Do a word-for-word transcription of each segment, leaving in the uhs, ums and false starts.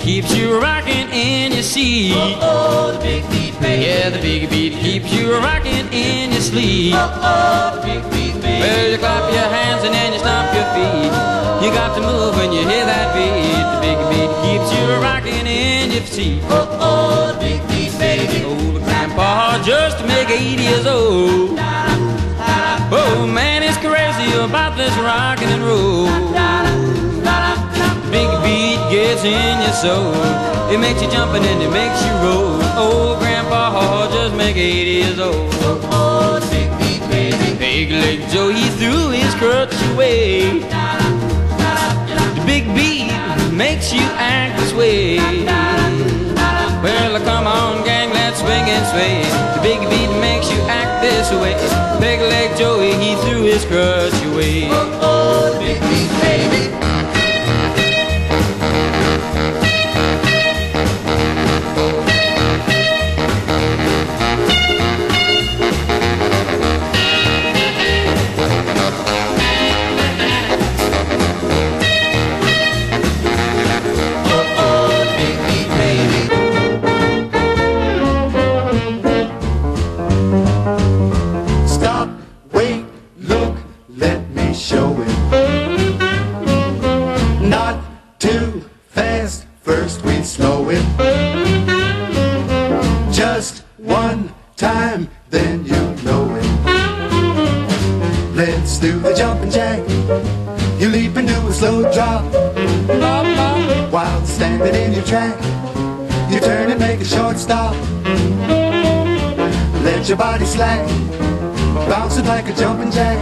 keeps you rocking in your seat. Oh, oh, the big beat, baby. Yeah, the big beat keeps you rocking in your sleep. Oh, oh, the big beat, baby. Well, you clap your hands and then you stomp your feet. You got to move when you hear that beat. The big beat keeps you rocking in your seat. Oh, oh, the big beat, baby. Old grandpa just to make eighty years old. Oh man, it's crazy about this rockin' and roll. Big beat gets in your soul. It makes you jump and then it makes you roll. Old grandpa just make eighty years old. Oh, oh, the big beat, baby. Big Leg Joe, he threw his crutch away. The big beat makes you act this way. Well, come on, gang, let's swing and sway. The big beat makes you act this way. Big Leg Joey, he threw his crutch away. Oh, oh, the big beat, baby. Your body slack, bouncing like a jumping jack.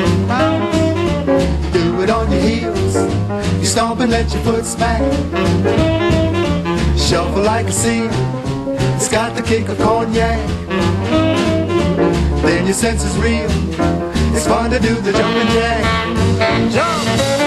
Do it on your heels, you stomp and let your foot smack. Shuffle like a seal, it's got the kick of cognac. Then your senses reel, it's fun to do the jumping jack. Jump!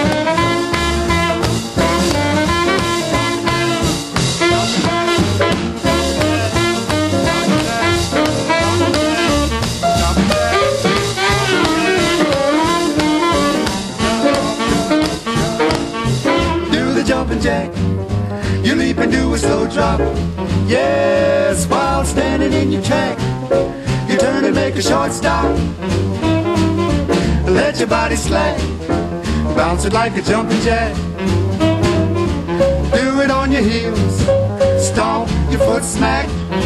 Jack, you leap and do a slow drop. Yes, while standing in your track, you turn and make a short stop. Let your body slack, bounce it like a jumping jack. Do it on your heels, stomp your foot smack.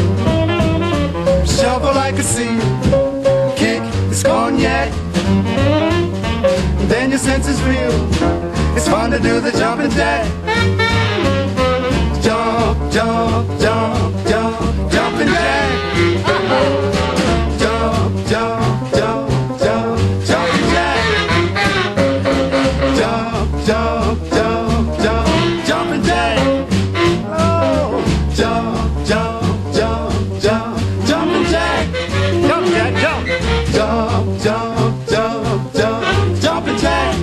Shuffle like a seal, kick this cognac. Then your senses reel, it's fun to do the jumping jack. Jump, jump, jump, jump, jumping jack. Jump, jump, jump, jump, jumping jack. Jump, jump, jump, jump, jumping jack. Oh, jump, jump, jump, jump, jumping jack. Jump, jack, jump. Jump, jump, jump, jump, jumping jack.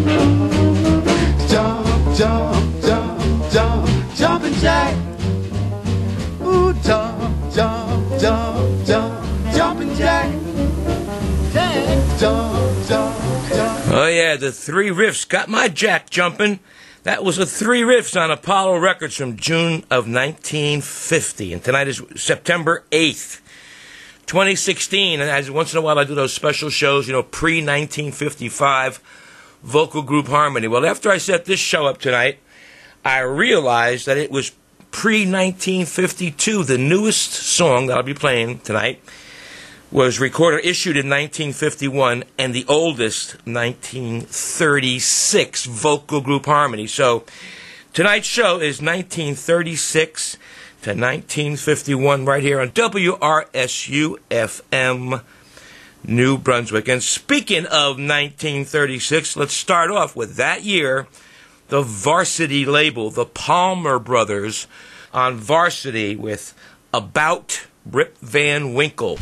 Jump, jump, jump, jump, jumping jack. Ooh, jump, jump, jump, jump, jumping jack. Jack, jump, jump, jump. Oh yeah, the three riffs got my jack jumping. That was the three riffs on Apollo Records from June of nineteen fifty. And tonight is September eighth, twenty sixteen. And as once in a while I do those special shows, you know, pre nineteen fifty-five vocal group harmony. Well, after I set this show up tonight, I realized that it was pre nineteen fifty-two. The newest song that I'll be playing tonight was recorded, issued in nineteen fifty-one, and the oldest, nineteen thirty-six vocal group harmony. So tonight's show is nineteen thirty-six to nineteen fifty-one right here on W R S U F M New Brunswick. And speaking of nineteen thirty-six, let's start off with that year. The Varsity label, the Palmer Brothers, on Varsity with About Rip Van Winkle.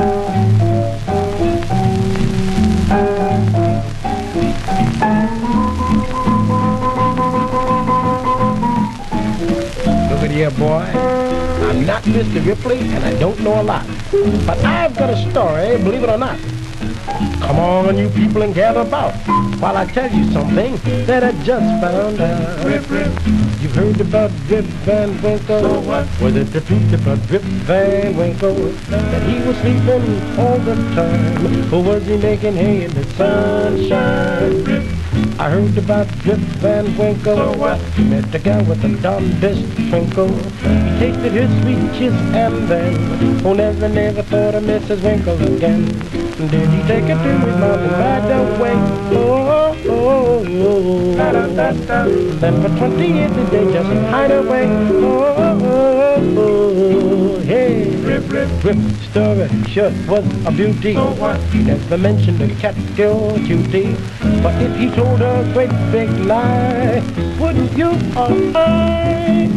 Look at here, boy. I'm not Mister Ripley, and I don't know a lot. But I've got a story, believe it or not. Come on, you people, and gather about while I tell you something that I just found out. Rip, Rip. You've heard about Rip Van Winkle. So what? Was it the truth about Rip Van Winkle? That he was sleeping all the time, or was he making hay in the sunshine? Rip. I heard about Rip Van Winkle. So what? He met a gal with a darndest twinkle. He tasted her sweet kiss and then, oh, never, never thought of Missus Winkle again. Did he take her to his mouth and ride away? Oh, oh, oh, oh. Da, da, da, da. Then for twenty years a day just hide away. Oh, oh, oh, oh. Hey, Rip, Rip, Rip, story sure was a beauty. So what? He never mentioned a catgill cutie. But if he told a great big lie, wouldn't you or I?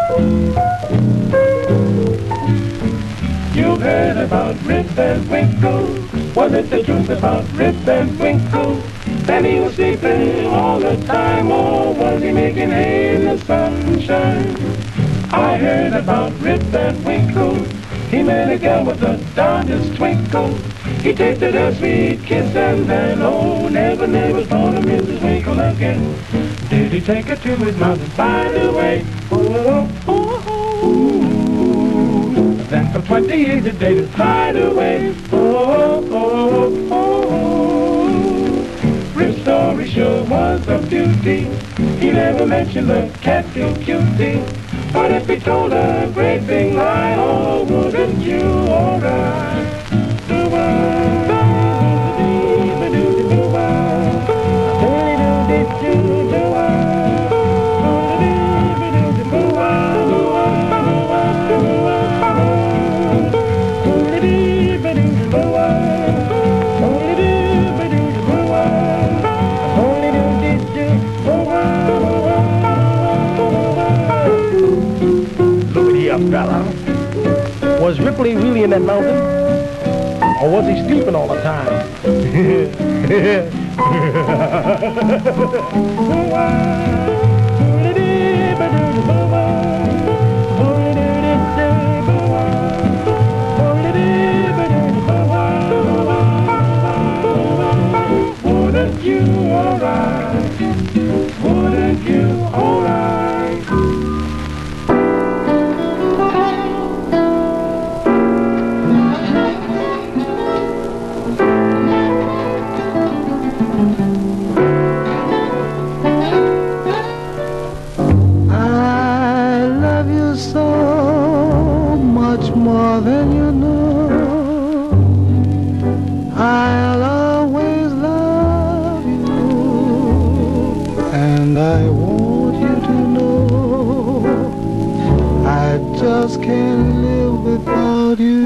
You've heard about Rip Van Winkle. Was it the truth about Rip Van Winkle? That he was sleeping all the time, or was he making hay in the sunshine? I heard about Rip Van Winkle. He met a gal with the darndest twinkle. He tasted her sweet kiss and then, oh, never, never thought of Missus Winkle again. Did he take her to his mouth and find a way? Oh, oh, oh, oh. Then for twenty years a day to hide away. Oh, oh, oh, oh. Rip's story sure was a beauty. He never mentioned the catgill cutie. But if he told a great big lie, oh, wouldn't you alright? Fella, was Ripley really in that mountain, or was he sleeping all the time? Wouldn't you alright? Wouldn't you alright? More than you know, I'll always love you, and I want you to know I just can't live without you.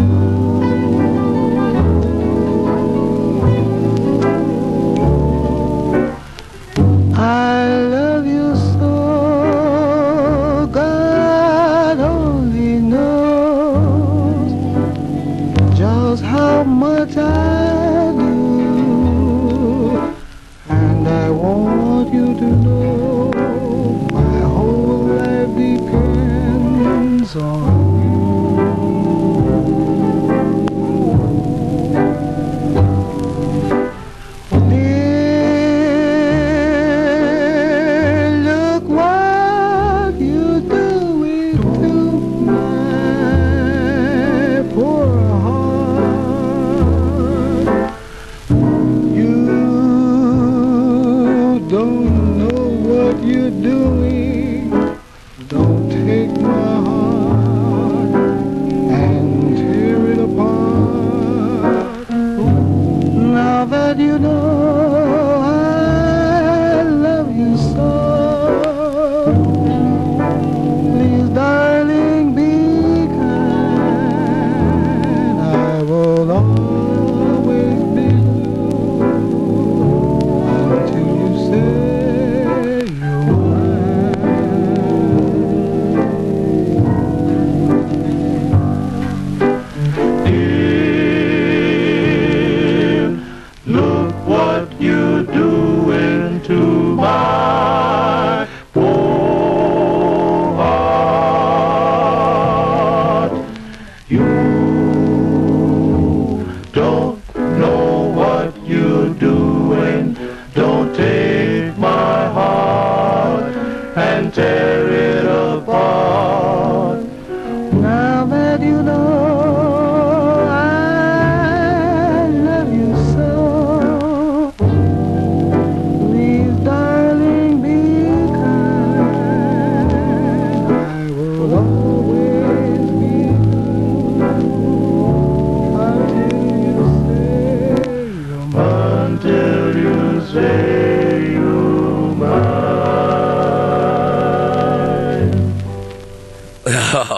I love you so, God only knows just how much I do, and I want you to know my whole life depends on until you say you're mine.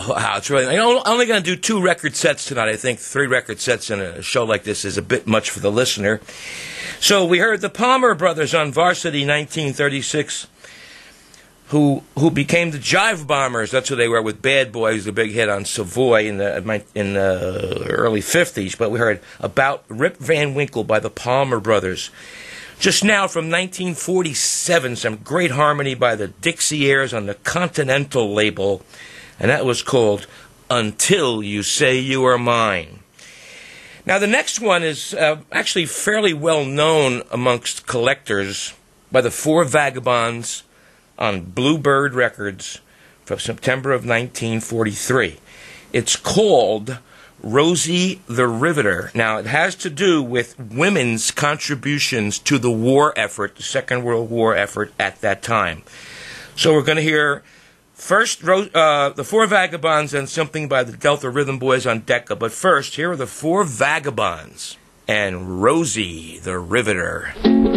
Wow, it's really. I'm only going to do two record sets tonight. I think three record sets in a show like this is a bit much for the listener. So we heard the Palmer Brothers on Varsity nineteen thirty-six, who who became the Jive Bombers. That's who they were with Bad Boys, the big hit on Savoy in the in the early fifties. But we heard About Rip Van Winkle by the Palmer Brothers. Just now from nineteen forty-seven, some great harmony by the Dixie Airs on the Continental label, and that was called Until You Say You Are Mine. Now, the next one is uh, actually fairly well known amongst collectors by the Four Vagabonds on Bluebird Records from September of nineteen forty-three. It's called Rosie the Riveter. Now, it has to do with women's contributions to the war effort, the Second World War effort at that time. So we're going to hear first uh, the Four Vagabonds and something by the Delta Rhythm Boys on Decca. But first, here are the Four Vagabonds and Rosie the Riveter.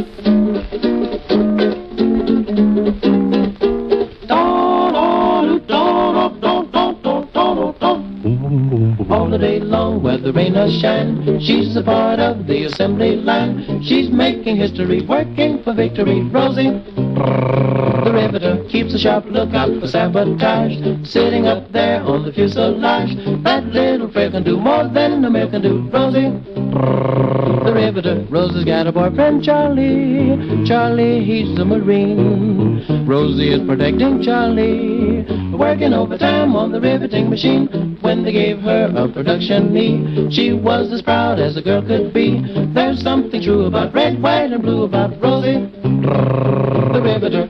All the day long, whether rain or shine, she's a part of the assembly line. She's making history, working for victory. Rosie the Riveter keeps a sharp lookout for sabotage, sitting up there on the fuselage. That little frail can do more than a male can do. Rosie the Riveter. Rosie's got a boyfriend, Charlie. Charlie, he's a Marine. Rosie is protecting Charlie, working overtime on the riveting machine. When they gave her a production knee, she was as proud as a girl could be. There's something true about red, white, and blue about Rosie the Riveter.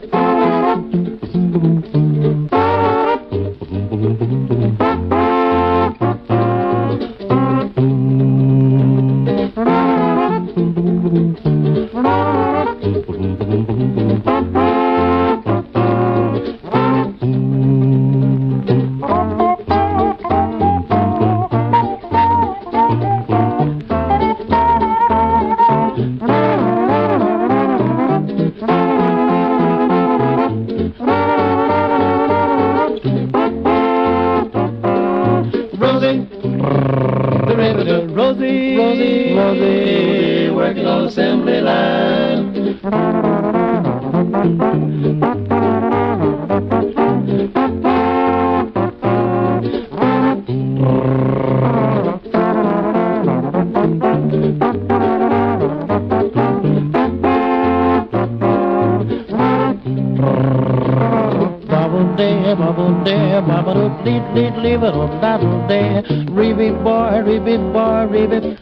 Rebe boy, rebe boy, rebe.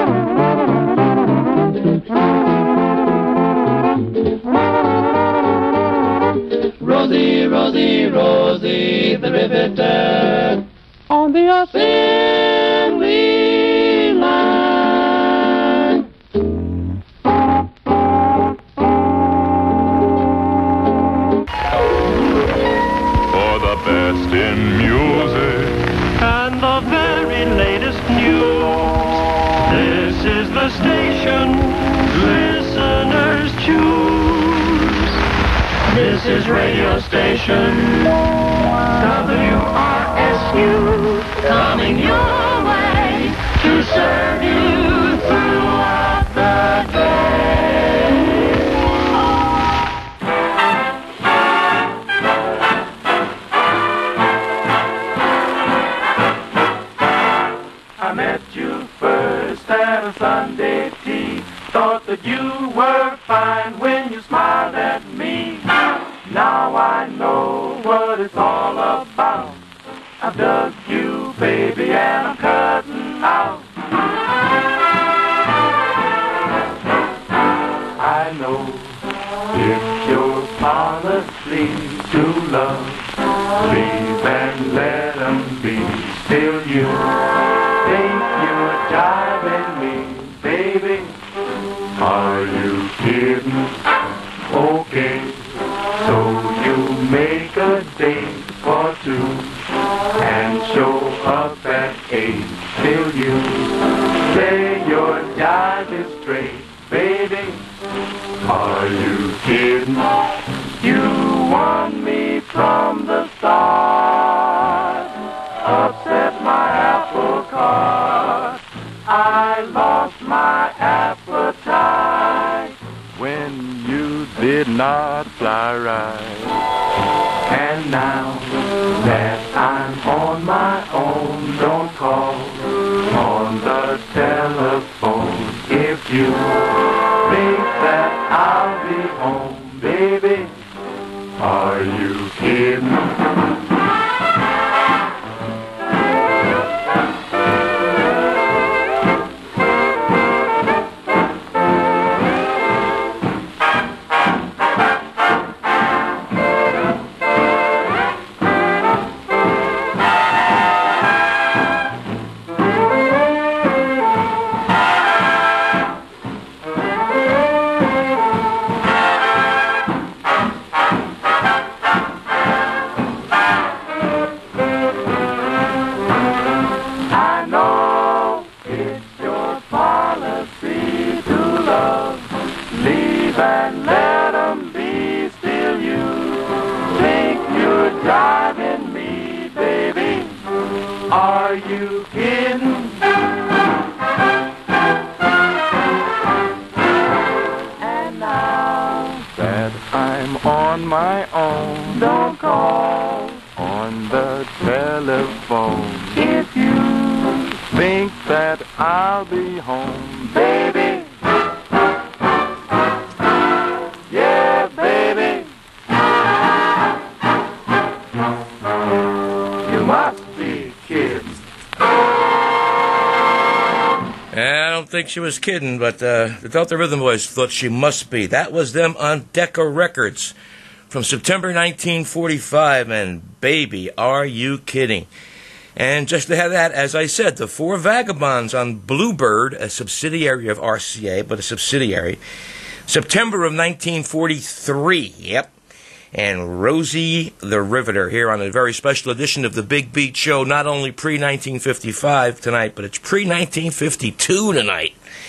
Rosie, Rosie, Rosie, the Riveter on the assembly line. For the best in music and the very latest news, this is the station listeners choose. This is radio station W R S U, coming your way to serve you throughout the day. I met you first at a Sunday tea. Thought that you were fine when you smiled at me. Now I know what it's all about. I've dug you, baby, and I'm cutting out. I know it's your policy to love, leave and let 'em be. Still you think you're jiving me, baby. Are you kidding? Okay, so you make a date for two and show up at eight. Till you say your jive is straight, baby. Are you kidding? You won me from the start. did not fly right. And now that I'm on my own, don't call on the telephone. If you think that I'll be home, baby, are you kidding? She was kidding, but uh, the Delta Rhythm Boys thought she must be. That was them on Decca Records from September nineteen forty-five, and Baby, Are You Kidding? And just to have that, as I said, the Four Vagabonds on Bluebird, a subsidiary of R C A, but a subsidiary, September of nineteen forty-three, yep. And Rosie the Riveter here on a very special edition of the Big Beat Show, not only pre nineteen fifty-five tonight, but it's pre nineteen fifty-two tonight.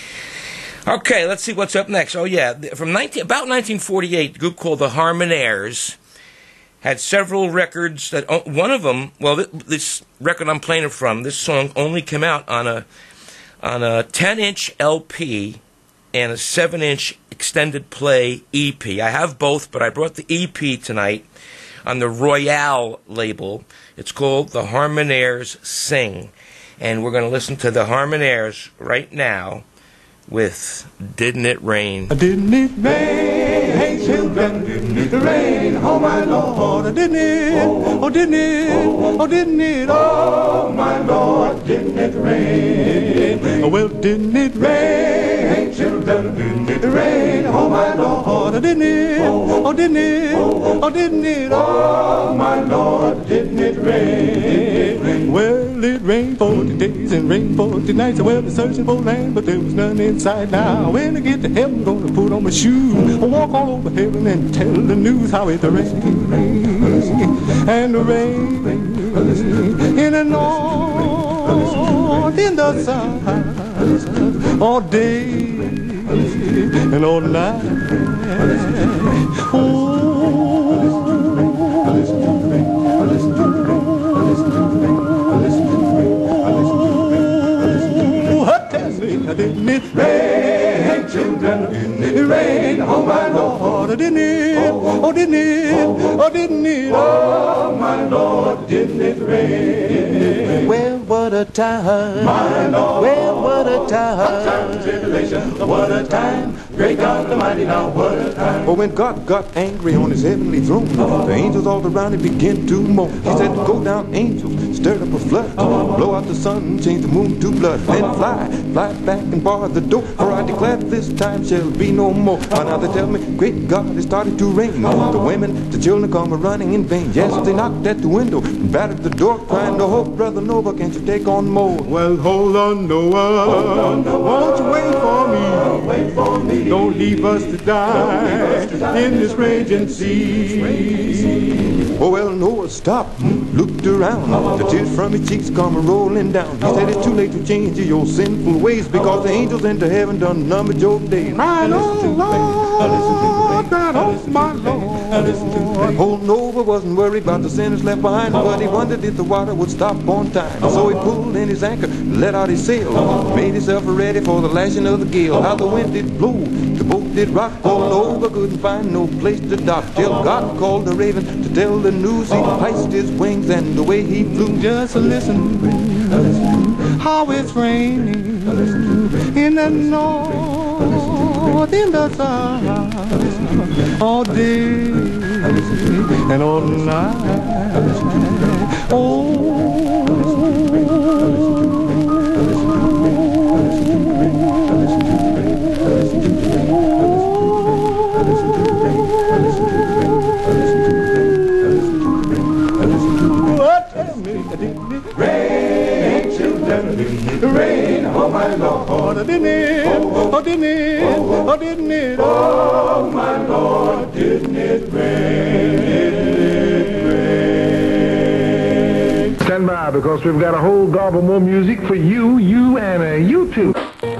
Okay, let's see what's up next. Oh, yeah, from nineteen, about nineteen forty-eight, a group called the Harmonaires had several records that, one of them, well, this record I'm playing it from, this song only came out on a on a ten-inch L P and a seven-inch extended play E P. I have both, but I brought the E P tonight on the Royale label. It's called The Harmonaires Sing. And we're going to listen to the Harmonaires right now with Didn't It Rain? Didn't it rain, hey children, didn't it rain, oh my Lord, didn't it, oh didn't it, oh didn't it, oh my Lord, didn't it rain? Well, didn't it rain, hey children, didn't it rain, oh my Lord, didn't it, oh didn't it, oh didn't it, oh my Lord, didn't it rain? Well, it rained forty days and rained forty nights, well, we're searching for land, but there was none inside now. When I get to heaven, gonna put on my shoes, walk all over heaven and tell the news how it rains and the rain in the north, in the south, all day and all night. Oh, didn't it rain, children? Didn't it rain? Oh my Lord, didn't it? Oh, didn't it? Oh, didn't it? Oh my Lord, didn't it rain? Well, what a time, my Lord. Well, what a time. What time of tribulation? What a time. Great God Almighty, now what a time. But when God got angry on his heavenly throne, the angels all around him began to moan. He said, "Go down, angels, stir up a flood, blow out the sun, change the moon to blood, then fly, fly back and bar the door, for I declare this time shall be no more." But now they tell me, great God, it started to rain. The women, the children come a running in vain. Yes, they knocked at the window, battered the door, crying, "Oh, brother Noah, can't you take on more?" Well, hold on, Noah, hold on, Noah. Won't you wait for me? Wait for me. Don't leave us to die, us to die in this raging sea. Oh, well, Noah stopped, looked around. The tears from his cheeks come rolling down. He said, "It's too late to change your sinful ways, because the angels into heaven done numbered your days." My Lord, God, oh my Lord. Old Noah wasn't worried about the sinners left behind, but he wondered if the water would stop on time. So he pulled in his anchor, let out his sail, made himself ready for the lashing of the gale. How the wind did blow, the boat did rock all over, couldn't find no place to dock, till God called the raven to tell the news. He placed his wings and the way he flew. Just listen, listen, how it's raining in the north, in the south, all day and all night. Oh, rain, children, rain, oh my Lord, didn't it, oh didn't it, oh didn't it, oh my Lord, didn't it rain? Stand by, because we've got a whole gobble more music for you, you, and uh, you too.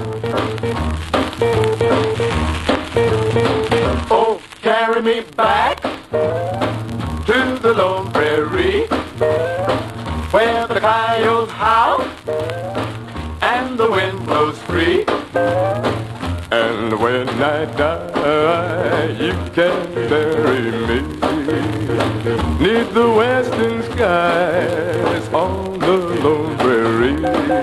Oh, carry me back to the lone prairie, where the coyotes howl and the wind blows free. And when I die, you can bury me 'neath the western skies on the lone prairie.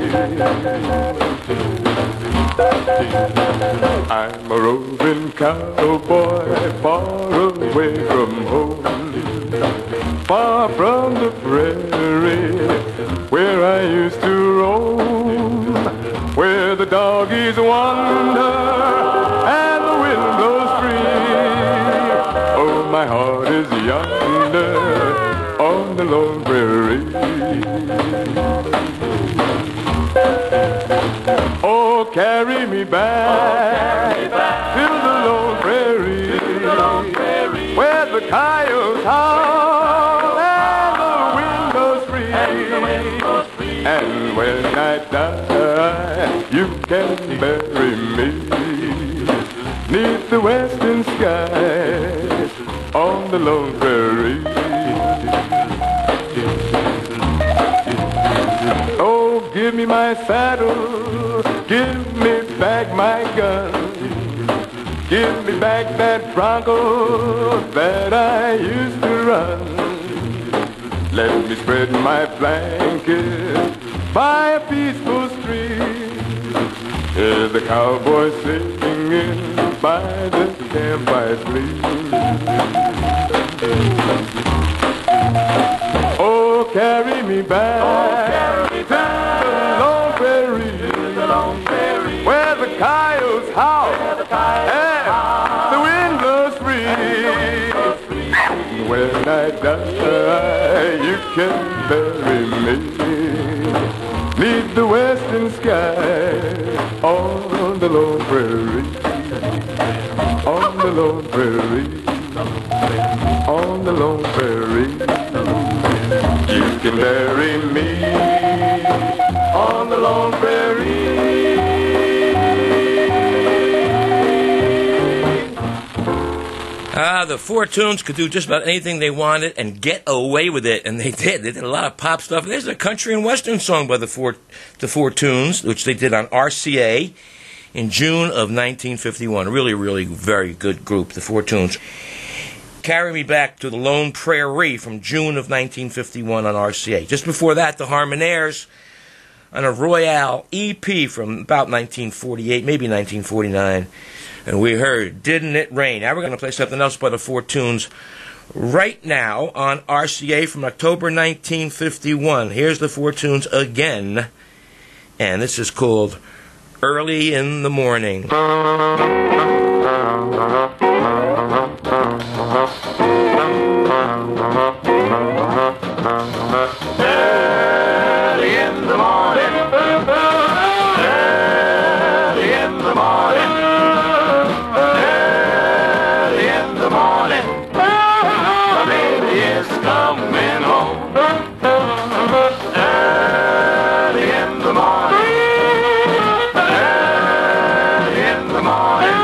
I'm a roving cowboy, far away from home, far from the prairie where I used to roam, where the doggies wander and the wind blows free. Oh, my heart is yonder on the lone prairie. Oh, carry me back, oh, carry me back to the lone prairie, to the lone prairie, where the coyotes howl and the wind blows free. And, the wind blows free. And when I die, you can bury me 'neath the western skies on the lone prairie. Oh, give me my saddle, give me back my gun, give me back that bronco that I used to run. Let me spread my blanket by a peaceful stream, hear the cowboys singing by the campfire gleam. Oh, carry me back, oh, carry me back to the lone prairie, to the lone prairie, where the coyotes howl, where the coyotes and howl, the wind blows free. free. When I die, you can bury me 'neath the western sky on the lone prairie, on the lone prairie, on the lone prairie. You can bury me on the lone prairie. Ah, the Four Tunes could do just about anything they wanted and get away with it, and they did. They did a lot of pop stuff. There's a country and western song by the Four, the Four Tunes, which they did on R C A in June of nineteen fifty-one. Really, really very good group, the Four Tunes. Carry Me Back to the Lone Prairie from June of nineteen fifty-one on R C A. Just before that, the Harmonaires on a Royale E P from about nineteen forty-eight, maybe nineteen forty-nine. And we heard Didn't It Rain. Now we're going to play something else by the Four Tunes right now on R C A from October nineteen fifty-one. Here's the Four Tunes again. And this is called Early in the Morning. Early in the morning, early in the morning, early in the morning, my baby is coming home. Early in the morning, early in the morning,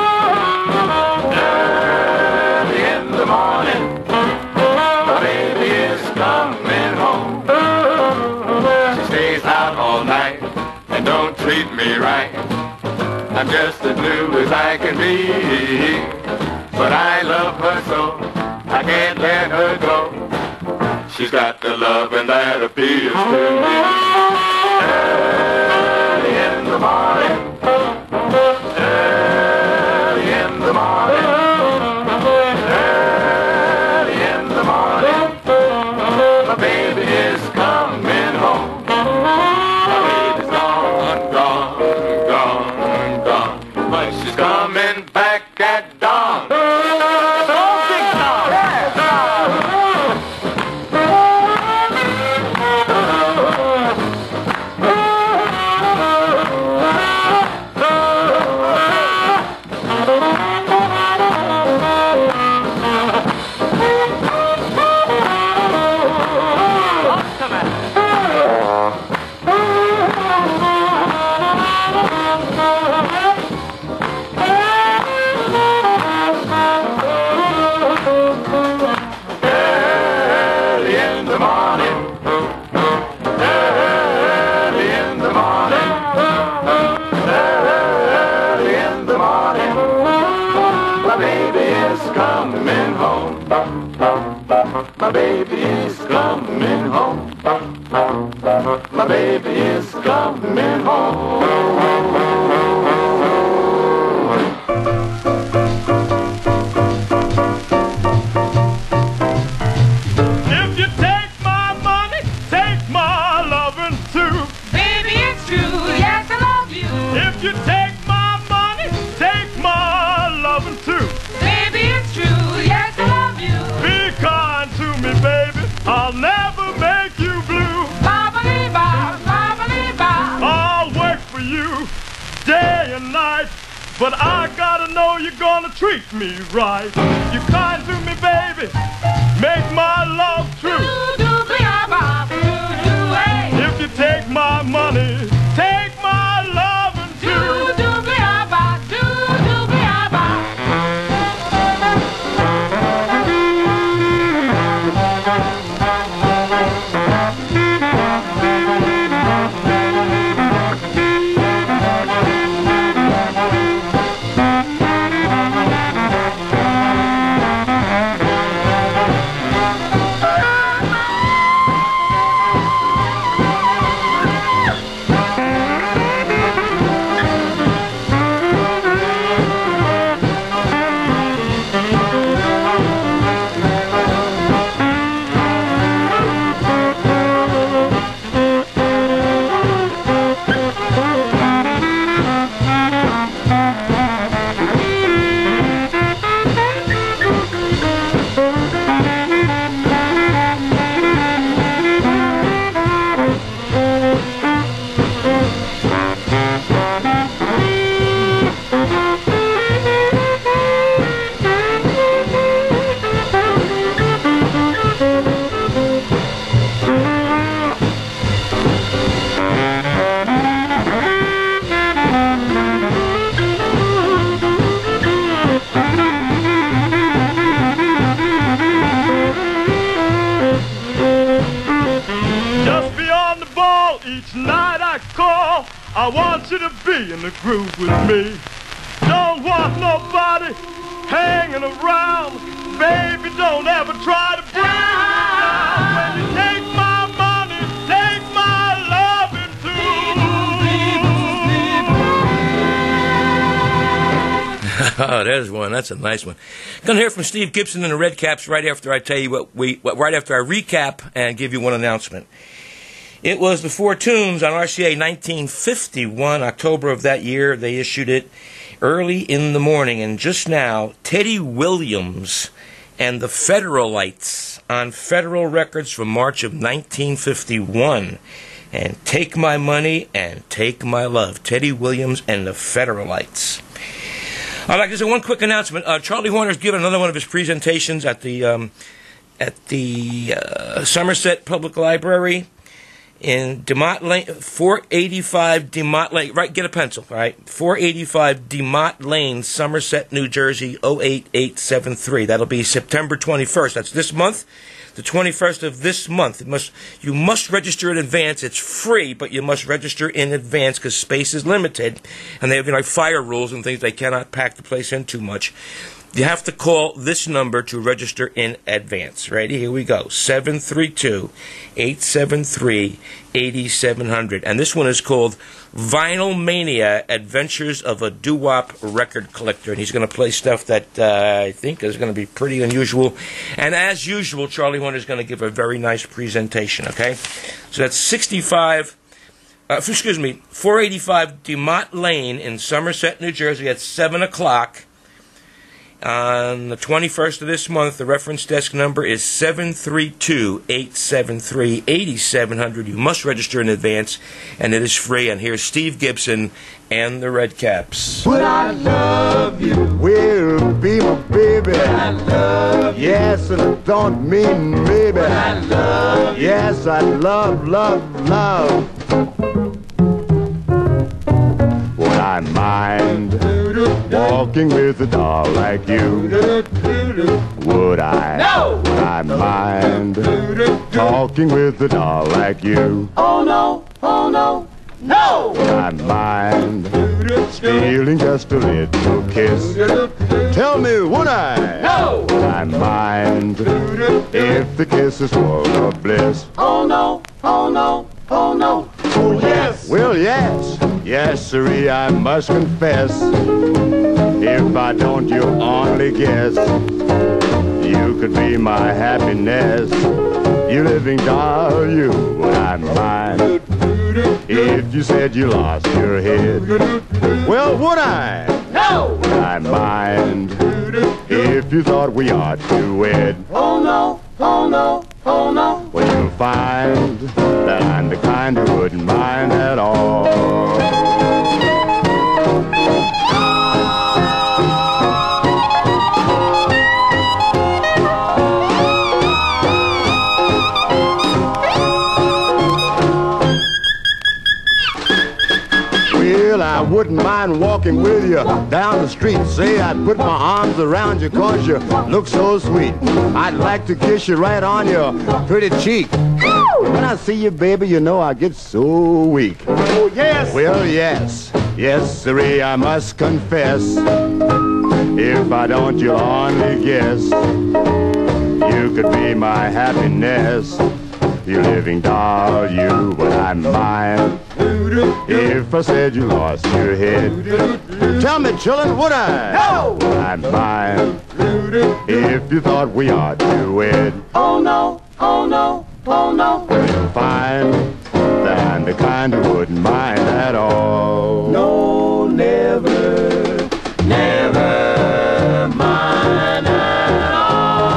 early in the morning, my baby is coming home. She stays out all night and don't treat me right. I I'm just as blue as I can be. But I love her so, I can't let her go. She's got the loving that appeals to me. Early in the morning, early in the morning, early in the morning, my baby is coming home. My baby's gone, gone, gone, gone, but she's coming back at dawn. My baby is coming home. My baby is coming home. If you take my money, take my loving too. Baby, it's true, yes, I love you. If you take my money, take my loving too. Baby, it's true, yes, I love you. Be kind to me, baby, I'll never make you blue. Ba-ba-dee-ba, ba-ba-dee-ba. I'll work for you day and night, but I gotta know you're gonna treat me right. You kind to me, baby, make my love true. Do-do-be-ah-ba, do-do-ay. If you take my money, take my loving too. Do-do-be-ah-ba, do-do-be-ah-ba. Just beyond the ball, each night I call. I want you to be in the groove with me. Don't want nobody hanging around. Baby, don't ever try to bring me down. When you take my money, take my loving too. Oh, there's one. That's a nice one. Gonna hear from Steve Gibson and the Red Caps right after I tell you what we, what, right after I recap and give you one announcement. It was the Four Tunes on R C A nineteen fifty-one, October of that year. They issued it early in the morning. And just now, Teddy Williams and the Federalites on Federal Records from March of nineteen fifty-one. And Take My Money and Take My Love. Teddy Williams and the Federalites. I'd like to say one quick announcement. Uh, Charlie Horner's given another one of his presentations at the um, at the uh, Somerset Public Library. in DeMott Lane, four eighty-five DeMott Lane. Right, get a pencil. All right, four eighty-five DeMott Lane, Somerset, New Jersey, oh eight eight seven three. That'll be September twenty-first. That's this month. The twenty-first of this month. It must you must register in advance. It's free, but you must register in advance because space is limited, and they have, you know, like fire rules and things. They cannot pack the place in too much. You have to call this number to register in advance. Ready? Here we go. seven three two, eight seven three, eight seven zero zero. And this one is called Vinyl Mania, Adventures of a Doo-Wop Record Collector. And he's going to play stuff that uh, I think is going to be pretty unusual. And as usual, Charlie Horner is going to give a very nice presentation, okay? So that's sixty-five... Uh, excuse me, four eighty-five DeMott Lane in Somerset, New Jersey at seven o'clock. On the twenty-first of this month, the reference desk number is seven three two, eight seven three, eight seven zero zero. You must register in advance, and it is free. And here's Steve Gibson and the Red Caps. Would I love you? Will be my baby. Would I love you? Yes, and I don't mean maybe. Would I love you? Yes, I love, love, love. Would I mind walking with a doll like you? Would I? No! Would I mind talking with a doll like you? Oh no, oh no, no! Would I mind stealing just a little kiss? Tell me, would I? No! Would I mind if the kiss is full of bliss? Oh no, oh no, oh no, oh yes! Well, yes, yes, sirree, I must confess. If I don't, you only guess. You could be my happiness. You living doll, you would I mind if you said you lost your head? Well, would I? No! Would I mind if you thought we ought to wed? Oh no, oh no, oh no. Well, you'll find that I'm the kind who wouldn't mind at all. Well, I wouldn't mind walking with you down the street. Say I'd put my arms around you 'cause you look so sweet. I'd like to kiss you right on your pretty cheek. When I see you, baby, you know I get so weak. Oh yes! Well, yes, yes, sirree, I must confess. If I don't, you'll only guess. You could be my happiness. You living doll, you would I mind if I said you lost your head? Tell me, chillin', would I? No! Would I mind if you thought we ought to wed? Oh no, oh no, oh no. Well, you'll find that I'm the kind who wouldn't mind at all. No, never, never mind at all.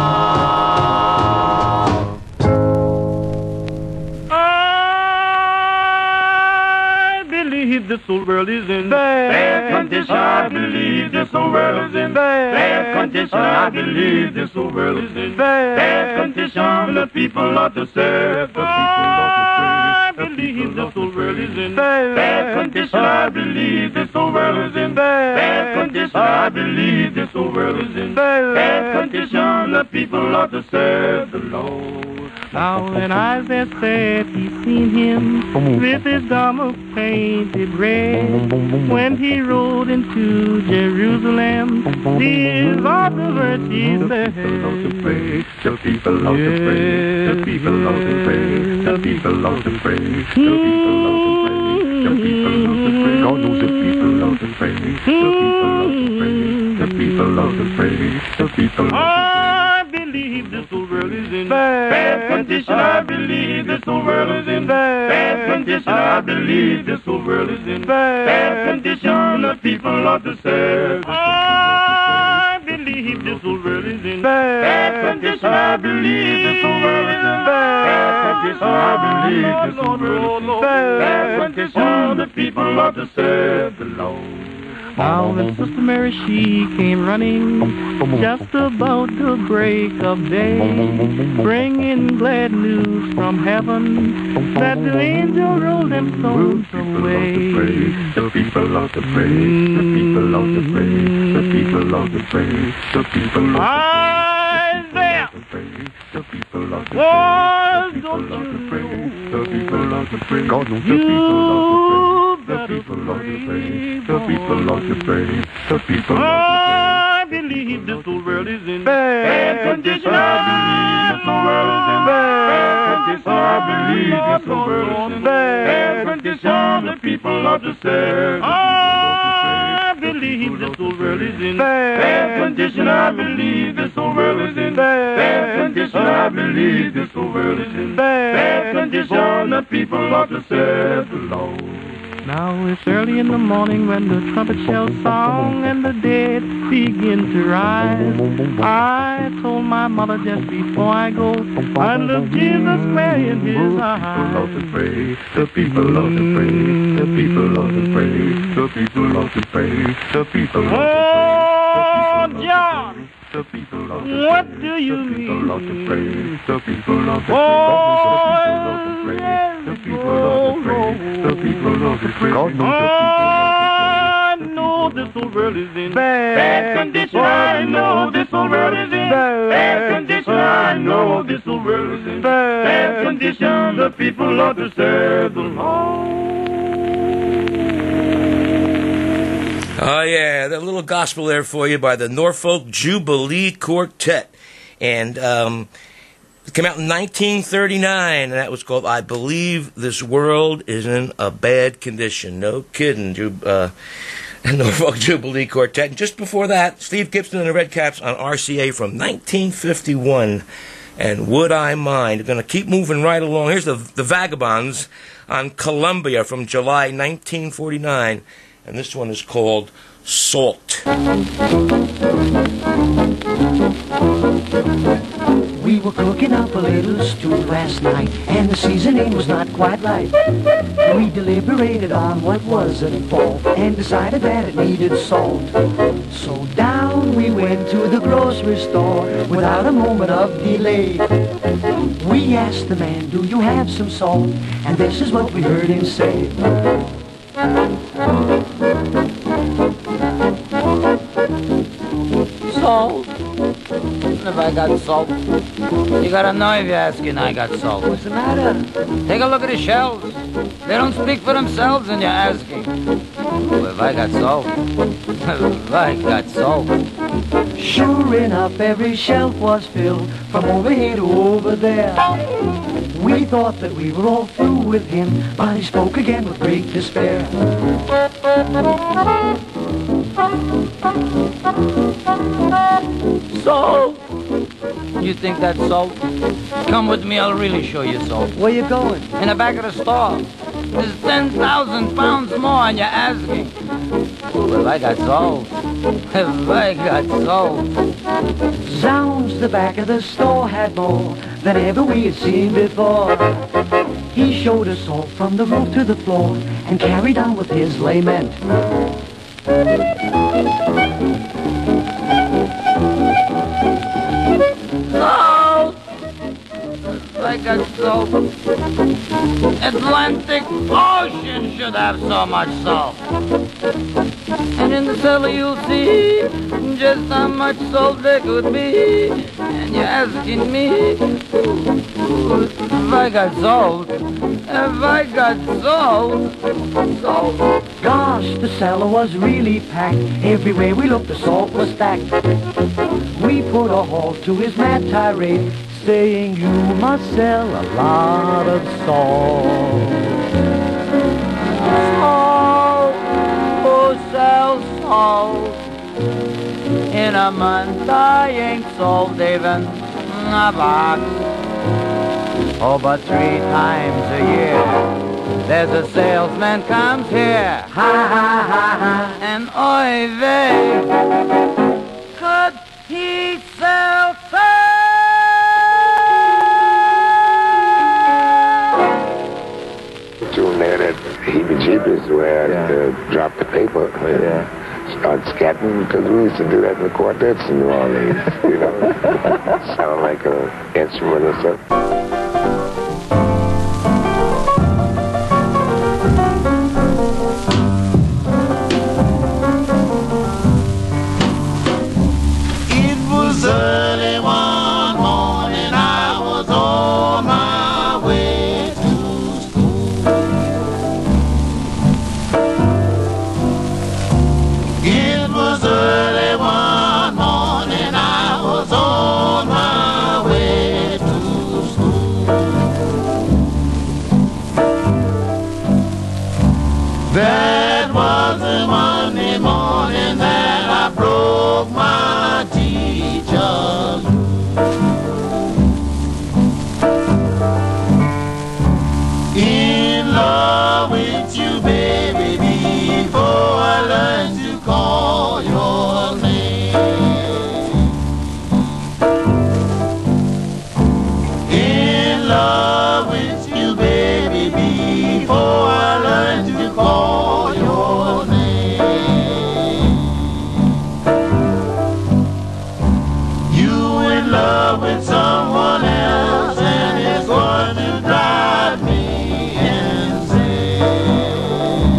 I believe this old world is in bad condition. I believe this old world is in bad condition. I believe this old world is in bad condition. The people ought to serve. The people ought to serve. I believe this old world is in bad condition. I believe this old world is in bad condition. I believe this old world is in bad condition. The people ought to serve the Lord. Now when Isaiah said he seen him with his garment painted red, when he rode into Jerusalem, these are the words he said. The people ought to pray. The people ought to pray. The people ought to pray. The people ought to pray. The people ought to pray. God knows the people ought to pray. The people ought to pray. The people ought to pray. The people ought to pray. I believe this whole world is in bad condition. I believe this whole world is in bad condition. I believe this whole world is in bad condition. The people ought to serve. I believe this whole world is in bad condition. I believe this whole world is in bad condition. I believe this whole world is in bad condition. The people ought to serve the Lord. Now when Sister Mary, she came running just about the break of day, bringing glad news from heaven that the angel rolled them stones away. The people love to praise, the people love to praise, the people love to praise, the people love to praise. Isaiah! The people love to Oh, praise, don't the you praise, the people love to praise, God, the don't people love you to praise, the people love to praise, the people love to praise, the people love I believe this whole world is in bad condition. I believe this whole world is in bad condition. The people love to serve. I believe this whole world is in bad condition. I believe this whole world is in bad condition. I believe this whole world is in bad condition. The people love to serve the Lord. Now it's early in the morning when the trumpet shall sound and the dead begin to rise. I told my mother just before I go, I look Jesus square in his eyes. The people love to praise, the people love to praise, the people love to praise, the people love to praise, the people love Oh, to praise. John! The people love to What praise, do you the people mean? love to praise, the people love to Oh, praise, the people love to praise, the people love to praise, God knows I know this whole world is in bad condition. I know this whole world is in bad condition. I know this whole world is in bad condition. The people love to serve the Lord. Oh, yeah, that little gospel there for you by the Norfolk Jubilee Quartet. And um, it came out in nineteen thirty-nine, and that was called I Believe This World Is in a Bad Condition. No kidding, Ju- uh, Norfolk Jubilee Quartet. And just before that, Steve Gibson and the Red Caps on R C A from nineteen fifty-one. And Would I Mind? We're going to keep moving right along. Here's the, the Vagabonds on Columbia from July nineteen forty-nine. And this one is called Salt. We were cooking up a little stew last night, and the seasoning was not quite right. We deliberated on what was at fault, and decided that it needed salt. So down we went to the grocery store, without a moment of delay. We asked the man, do you have some salt? And this is what we heard him say. Salt? If I got salt? You gotta know if you're asking I got salt. What's the matter? Take a look at the shelves. They don't speak for themselves and you're asking. Oh, if I got salt? If I got salt? Sure enough, every shelf was filled, from over here to over there. We thought that we were all through with him, but he spoke again with great despair. Salt? You think that's salt? Come with me, I'll really show you salt. Where you going? In the back of the store. There's ten thousand pounds more and you're asking. Well, if I got salt, if I got salt. Zounds, the back of the store had more than ever we had seen before. He showed us salt from the roof to the floor and carried on with his lament. Salt! I got salt. Atlantic Ocean should have so much salt. And in the cellar you'll see just how much salt there could be. And you're asking me if I got salt. If I got salt, salt. Gosh, the cellar was really packed. Everywhere we looked, the salt was stacked. We put a halt to his mad tirade, saying you must sell a lot of salt. Salt, who sells salt? In a month I ain't sold even a box. Oh, but three times a year there's a salesman comes here. Ha ha ha ha. And oy vey, could he sell salt? Tune there that heebie-jeebies where I uh, dropped the paper. Yeah. start scatting, because we used to do that in the quartets in New Orleans, you know. Sound like an instrument or something. Early one morning I was on my way to school. It was early one morning I was on my way to school. That was the Monday morning that I broke my teacher's rule. In love with you, baby, before I learned to call your name. In love with you, baby, before I learned to call your name. Love with someone else, and it's going to drive me insane.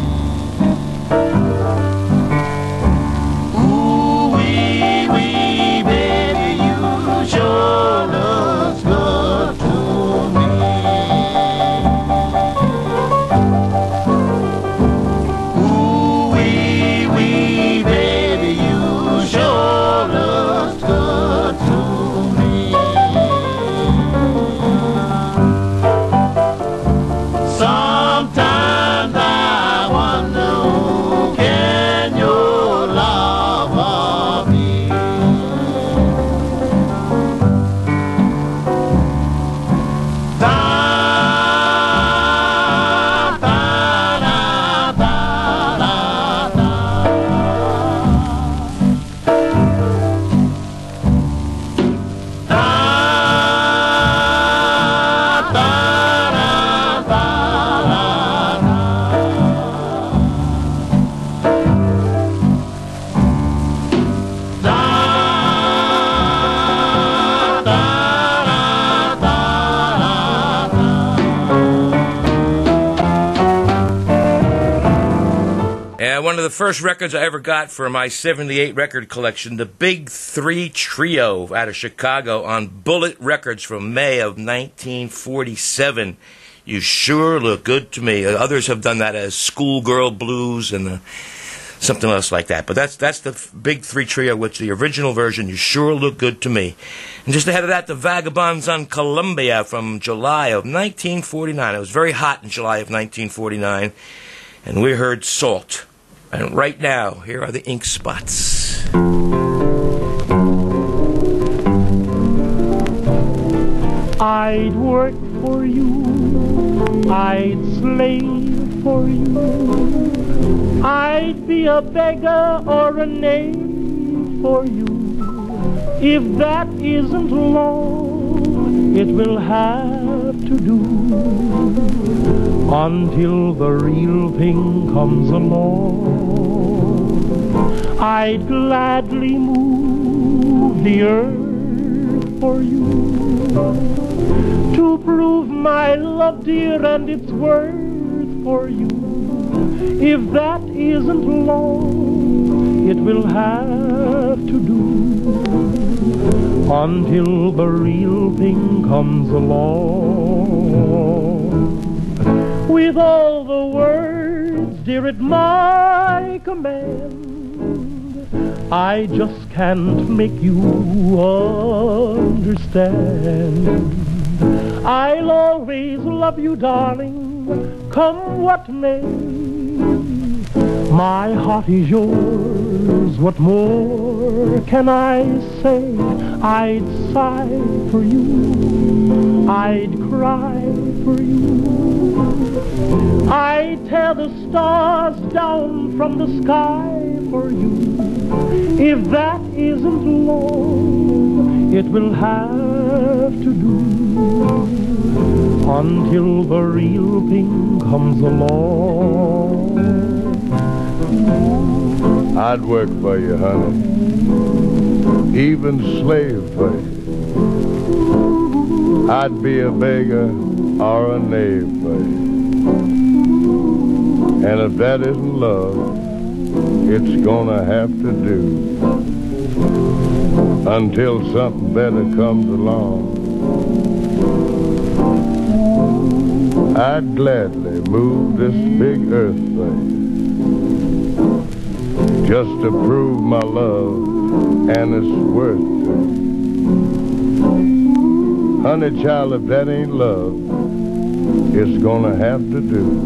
Ooh, wee, wee, baby, you sure looks good to me. Ooh, wee, wee, baby, you sure looks good to me. Sometimes I wonder, who can your lover be? Da, da, da, da, da, da. One of the first records I ever got for my seventy-eight record collection, the Big Three Trio out of Chicago on Bullet Records from May of nineteen forty-seven. You Sure Look Good to Me. Others have done that as Schoolgirl Blues and uh, something else like that. But that's that's the Big Three Trio, which the original version, You Sure Look Good to Me. And just ahead of that, the Vagabonds on Columbia from July of nineteen forty-nine. It was very hot in July of nineteen forty-nine. And we heard Salt. And right now, here are the Ink Spots. I'd work for you, I'd slave for you, I'd be a beggar or a knave for you. If that isn't love, it will have to do until the real thing comes along. I'd gladly move the earth for you to prove my love, dear, and its worth for you. If that isn't love, it will have to do until the real thing comes along. With all the words, dear, at my command, I just can't make you understand. I'll always love you, darling, come what may. My heart is yours, what more can I say? I'd sigh for you, I'd cry for you, I'd tear the stars down from the sky for you. If that isn't love, it will have to do until the real thing comes along. I'd work for you, honey. Even slave for you. I'd be a beggar or a knave for you. And if that isn't love, it's gonna have to do until something better comes along. I'd gladly move this big earth for you, just to prove my love and its worth to you. Honey child, if that ain't love, it's gonna have to do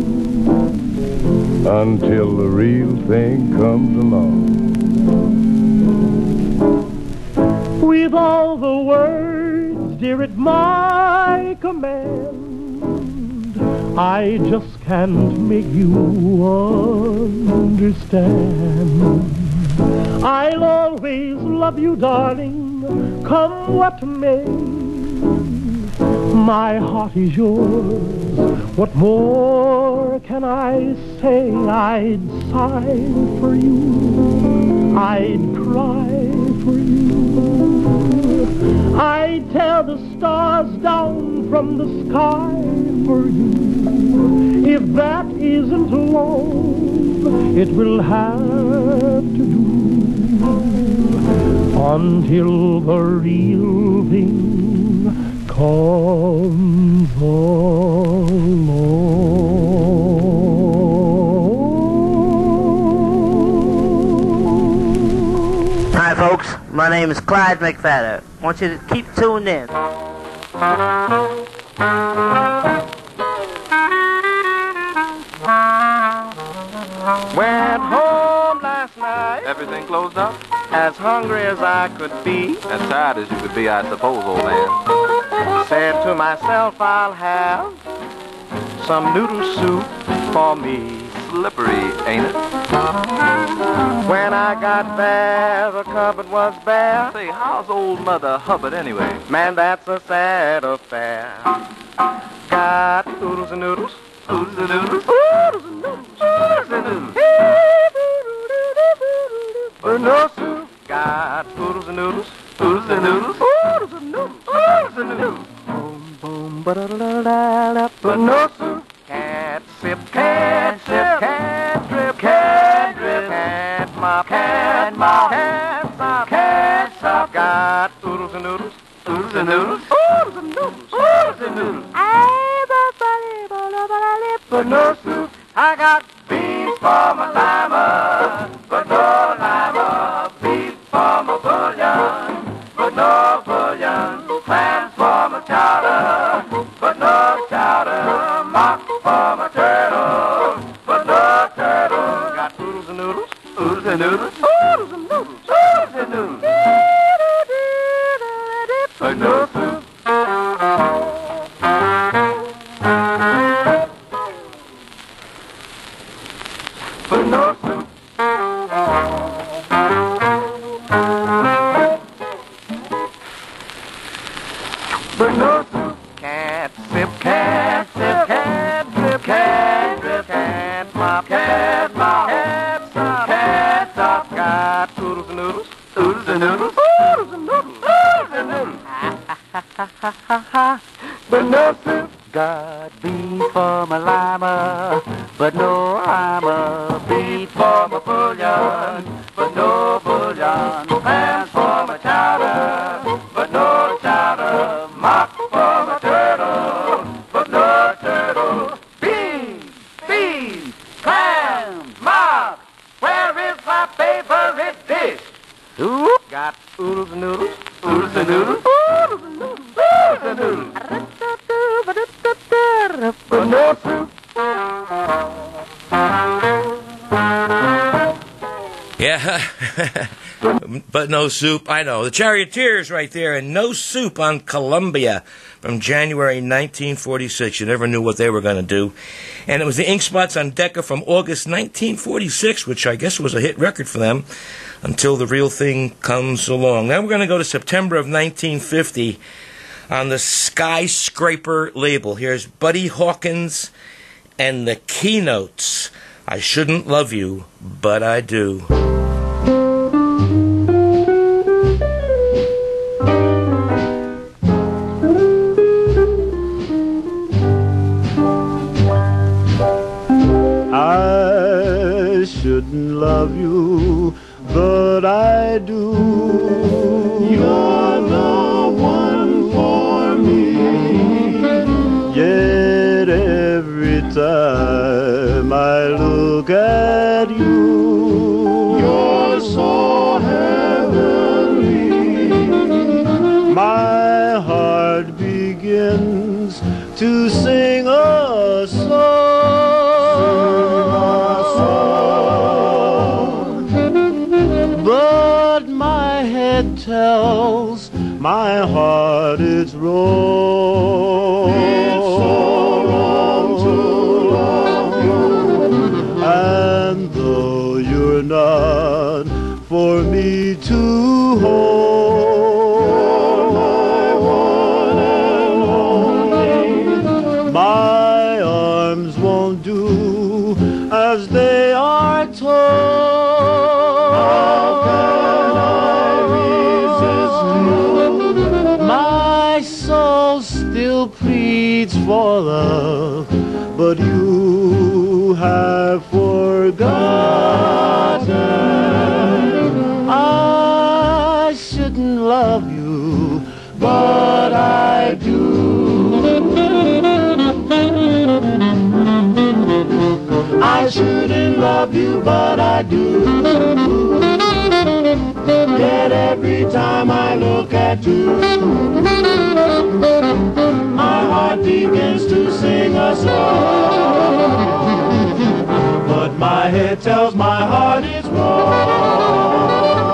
until the real thing comes along. With all the words, dear, at my command, I just can't make you understand. I'll always love you, darling, come what may. My heart is yours. What more can I say? I'd sigh for you. I'd cry for you. I'd tear the stars down from the sky for you. If that isn't love, it will have to do until the real thing comes along. Hi, folks. My name is Clyde McFadden. I want you to keep tuned in. Went home last night. Everything closed up? As hungry as I could be. As tired as you could be, I suppose, old man. Said to myself, I'll have some noodle soup for me. Slippery, ain't it? When I got there, the cupboard was bare. Say, how's old Mother Hubbard anyway? Man, that's a sad affair. Got oodles and noodles. Oodles and noodles. Oodles and noodles. Oodles and noodles. But no soup. Got oodles and noodles. Oodles and noodles. Oodles and noodles. Oodles and noodles. Boom, boom, ba-da-da-da-da-da. But no soup. Can't sip, can't sip, can't drip, can't drip, can't mop, can't mop, can't stop, can't stop. Got oodles and noodles. Oodles and noodles. Oodles and noodles. Oodles and noodles. But no soup. I got beans for my limer, but no limer. Beef for my bouillon, but no bouillon. Clams for my chowder, but no chowder. Mock for my turtle, but no turtle. Got oodles and noodles, oodles and noodles, oodles and noodles, oodles and noodles. But no soup. But no soup. But no soup. Can't sip, can't sip, can't drip, can't drip, can't mop, can't mop, can't stop, can't stop. Got oodles and noodles, oodles and noodles, oodles and noodles, oodles and noodles. But no soup. Got beef for my limer, but no limer. Beef for my bouillon, but no bouillon. Clams for my chowder, but no chowder. Mock for my turtle, but no turtle. Beans, beans, clams, mock. Where is my favorite dish? Soup. Got oodles and noodles, oodles and noodles, oodles and noodles, oodles and noodles. But no soup. Yeah, but no soup. I know. The Charioteers right there, and No Soup on Columbia from January nineteen forty-six. You never knew what they were going to do. And it was the Ink Spots on Decca from August nineteen forty-six, which I guess was a hit record for them, until the real thing comes along. Now we're going to go to September of nineteen fifty on the Skyscraper label. Here's Buddy Hawkins and the Keynotes. I shouldn't love you, but I do. heart begins to sing a song, but my head tells my heart it's wrong. It's so wrong to love you, and though you're not for me to hold, my one and only, my arms won't do as they are told. How can I resist you? My soul still pleads for love, but you have forgotten. I shouldn't love you, but I do. I shouldn't love you, but I do. Yet every time I look at you, my heart begins to sing a song, but my head tells my heart it's wrong.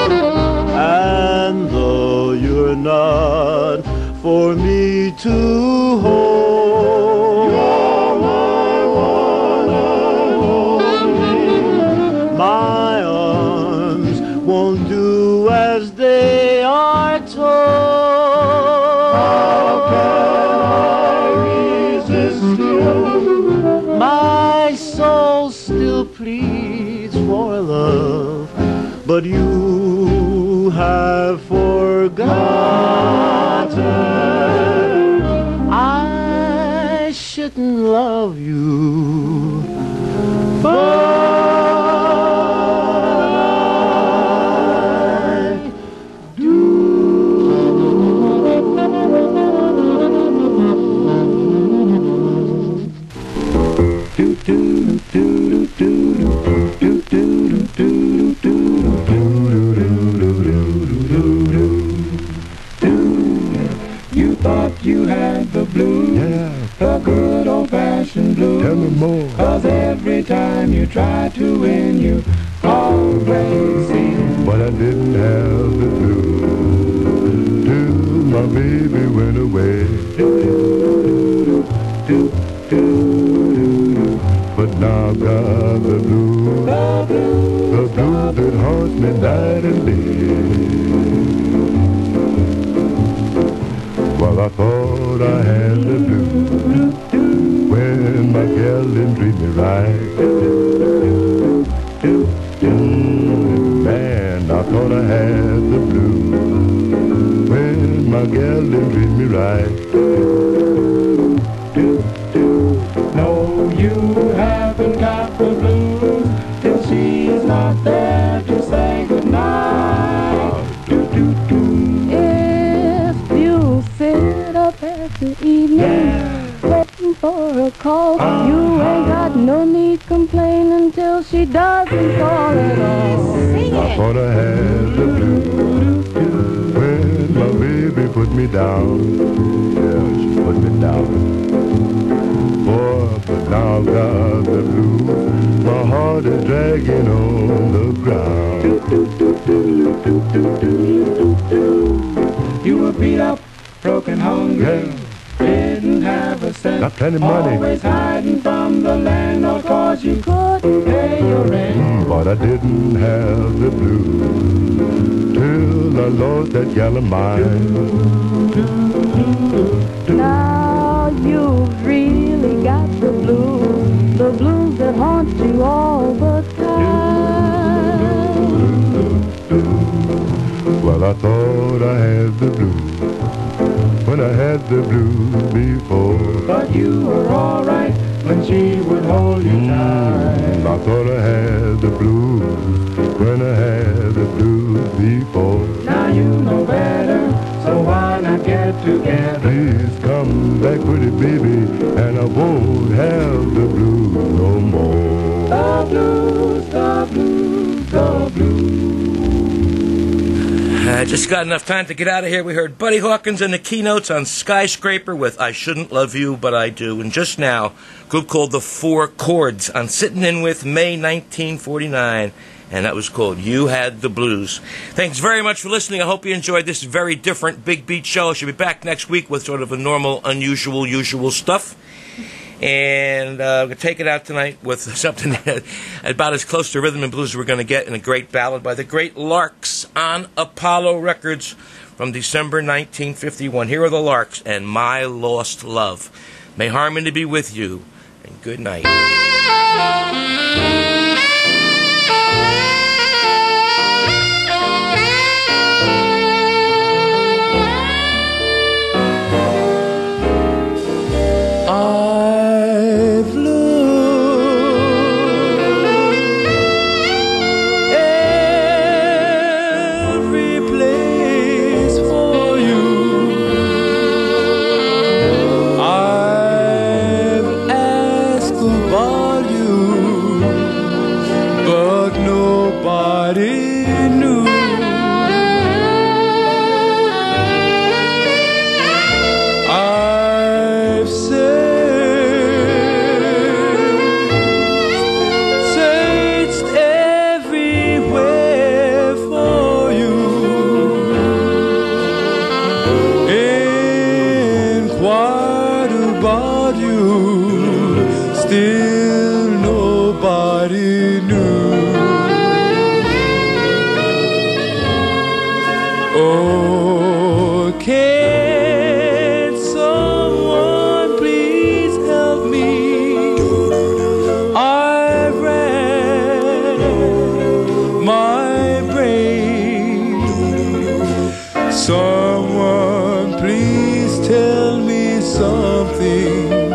And though you're not for me to hold, you're my one and only, my arms won't do as they are told. How can I resist you? My soul still pleads for love, but you have forgotten. I shouldn't love you, but you thought you had the blues, yeah. The good old-fashioned blues. Tell me more. Cause every time you try to win, you always seem. But I didn't have the blues till my baby went away. But now I've got the blues, the blues, the blues that haunt me night and day. Well, I thought I had the blues when my gal didn't treat me right. Mm, man, I thought I had the blues when my gal didn't treat me right. No, you haven't got the blues till she's not there to say goodnight. If you sit up at the evening, yeah, waiting for a call, uh-huh, you ain't got no need complaining until she doesn't call at all. Sing I it. thought I had the blues when my baby put me down. Yeah, she put me down. Boy, but now I've got the blues, my heart is dragging on the ground. You were beat up, broken, hungry, yeah, didn't have a cent, got plenty of money, always hiding from the landlord cause you couldn't pay your rent. Mm, but I didn't have the blues till I lost that gal of mine. Now you've really got the blues, the blues that haunt you all the time. Well, I thought I had the blues when I had the blues before. But you were alright when she would hold you mm, tight. I thought I had the blues when I had the blues before. Now you know better, so why not get together? Please come back, pretty baby, and I won't have the blues no more. The blues, the blues, the blues. I just got enough time to get out of here. We heard Buddy Hawkins and the Keynotes on Skyscraper with I Shouldn't Love You, But I Do. And just now, a group called The Four Chords on Sittin' In With May nineteen forty-nine. And that was called You Had the Blues. Thanks very much for listening. I hope you enjoyed this very different Big Beat show. I should be back next week with sort of a normal, unusual, usual stuff. And uh, I'm going to take it out tonight with something about as close to rhythm and blues as we're going to get in a great ballad by the great Larks on Apollo Records from December nineteen fifty-one. Here are the Larks and My Lost Love. May harmony be with you, and good night. Someone please tell me something.